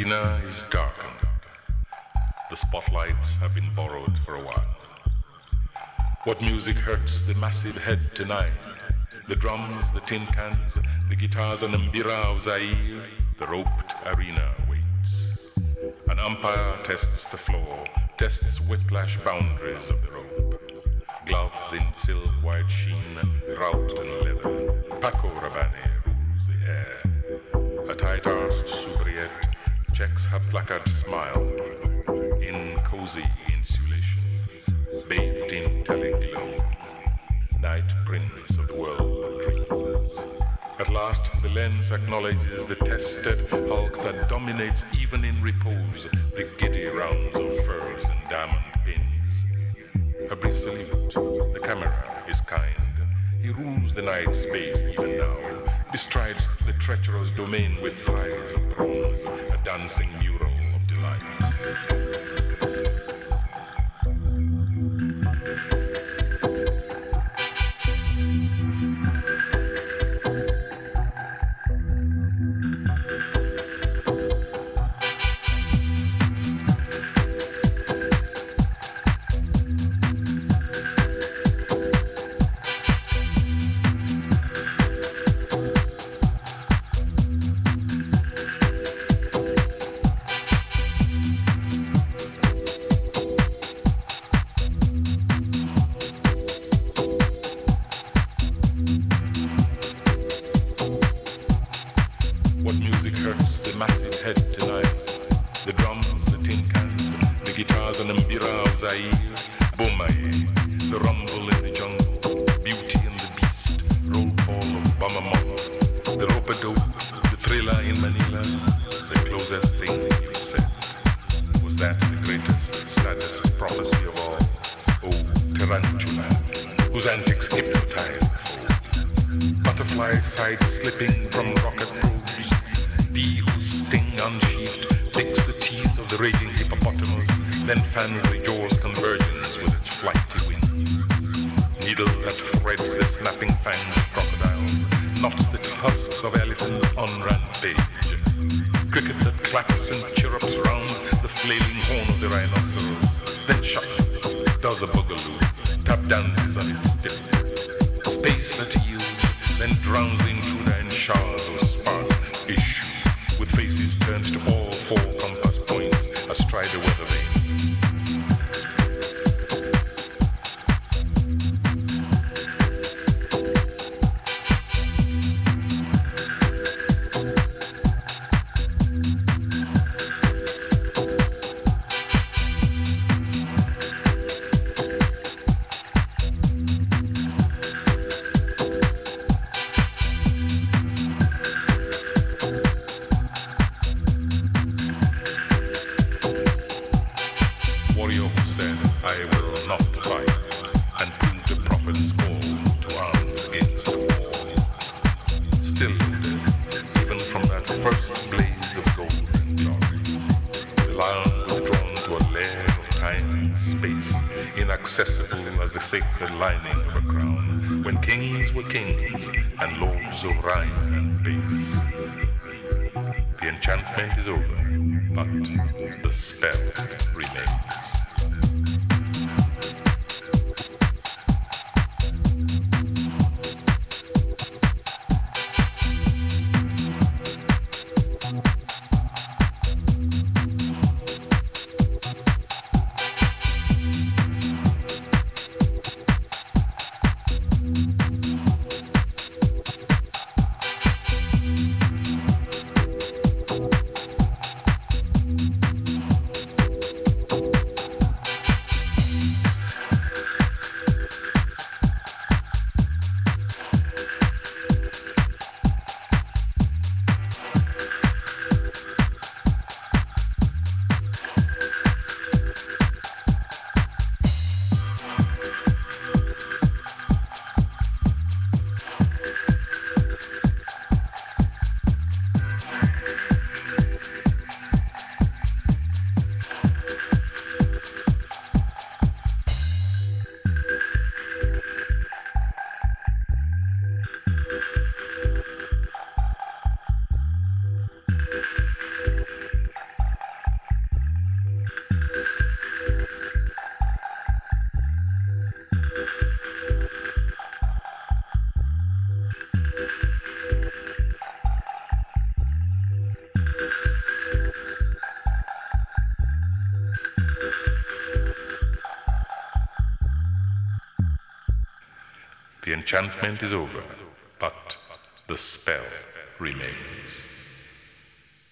arena is darkened. The spotlights have been borrowed for a while. What music hurts the massive head tonight? The drums, the tin cans, the guitars and mbira of Zaire. The roped arena waits. An umpire tests the floor, tests whiplash boundaries of the rope. Gloves in silk white sheen, wrapped in leather. Paco Rabanne rules the air. A tight-arsed soubriette checks her placard smile in cozy insulation, bathed in telling glow. Night prints of the world of dreams. At last, the lens acknowledges the tested hulk that dominates even in repose the giddy rounds of furs and diamond pins. A brief salute. The camera is kind. He rules the night space even now. Bestrides the treacherous domain with thighs of bronze, a dancing mural of delight. Sacred lining of a crown, when kings were kings and lords of rhyme and bass. The enchantment is over, but the spell remains. The enchantment is over, but the spell remains.